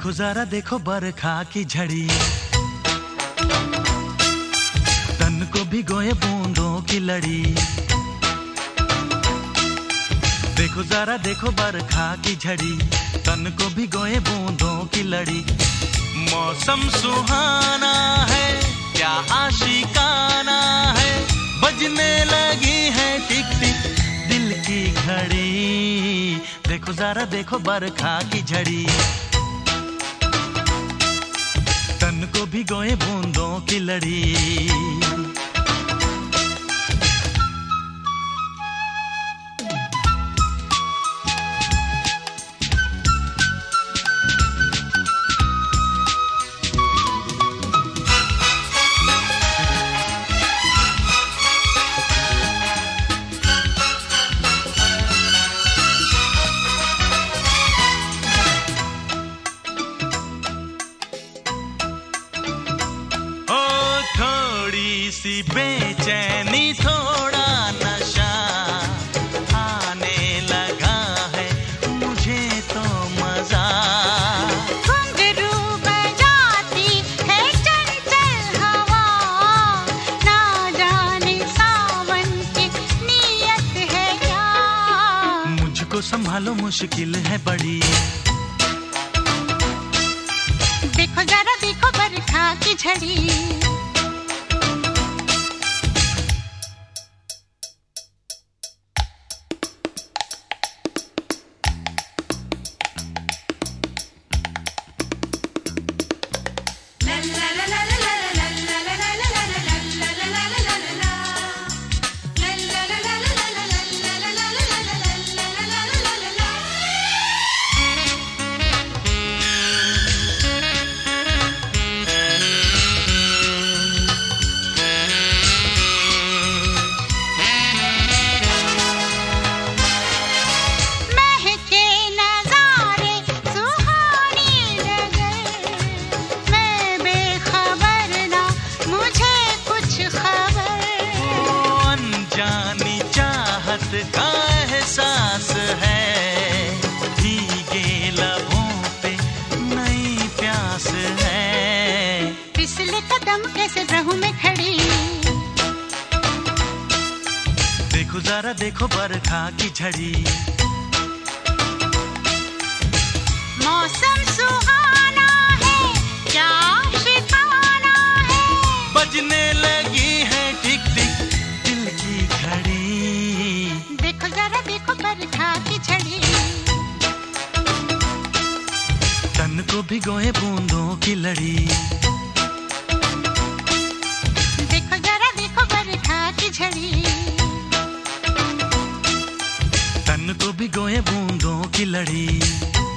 देखो जरा देखो बरखा की झड़ी, तन को भिगोए बूंदों की लड़ी। देखो जरा देखो बरखा की झड़ी, तन को भिगोए बूंदों की लड़ी। मौसम सुहाना है क्या आशिकाना है, बजने लगी है टिक टिक दिल की घड़ी। देखो जरा देखो बरखा की झड़ी, तन को भिगोए बूंदों की लड़ी। सी बेचैनी थोड़ा नशा आने लगा है मुझे तो मजा। घुंघरू बजाती है चंचल हवा, ना जाने सावन की नियत है क्या। मुझको संभालो मुश्किल है बड़ी, देखो जरा देखो बरखा की झड़ी। का एहसास है भीगे लबों पे नई प्यास है। फिसले कदम कैसे रहूं मैं खड़ी, देखो जरा देखो बरखा की झड़ी। मौसम सुहाना है क्या शिकाना है, बजने लगी है टिक टिक दिल की घड़ी। देखो जरा देखो बरखा की झड़ी, तन को भिगोए बूंदों की लड़ी। देखो जरा देखो बरखा की झड़ी, तन को भिगोए बूंदों की लड़ी।